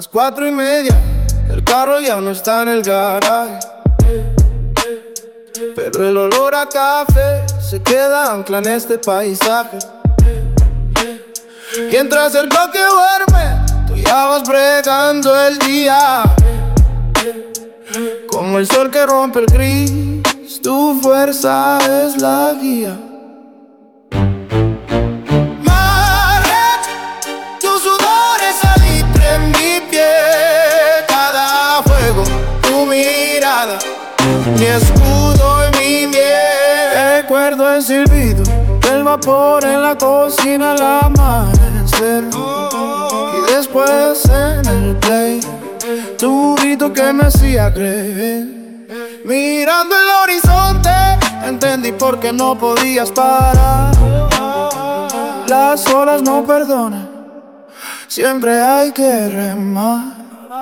las 4:30, el carro ya no está en el garaje, pero el olor a café se queda ancla en este paisaje. Mientras el bloque duerme, tú ya vas bregando el día. Como el sol que rompe el gris, tu fuerza es la guía. Tu sudor es salitre en mi piel. Cada fuego, tu mirada, mi escudo y mi miel. Recuerdo el silbido del vapor en la cocina al amanecer, y después en el play, tu grito que me hacía creer. Mirando el horizonte, entendí por qué no podías parar. Las olas no perdonan, siempre hay que remar.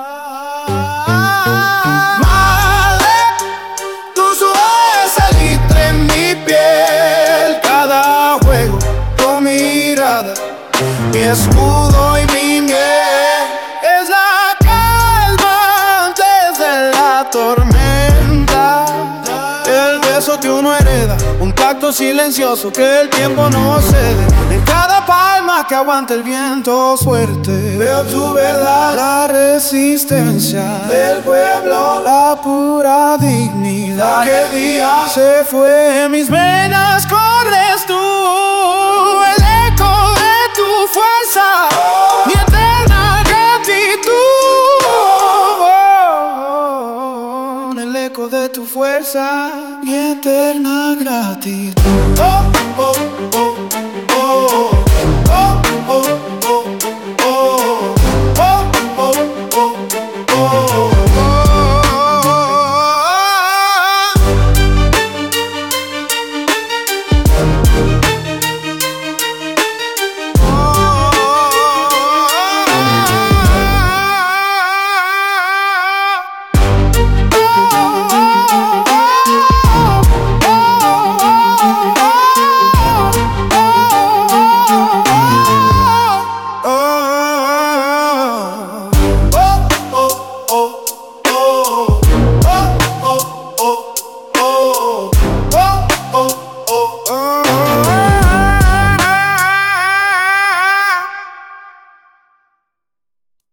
Tu sudor es salitre en mi piel. Cada juego, tu mirada, mi escudo y mi miel. Es la calma antes de la tormenta, el beso que uno hereda, un pacto silencioso que el tiempo no cede. En cada palma que aguanta el viento fuerte, veo tu verdad, la resistencia del pueblo, la pura dignidad. Aquel día se fue en mis venas, corres tú, el eco de tu fuerza, mi eterna gratitud. El eco de tu fuerza, mi eterna gratitud. Oh, oh, oh, oh, oh, oh.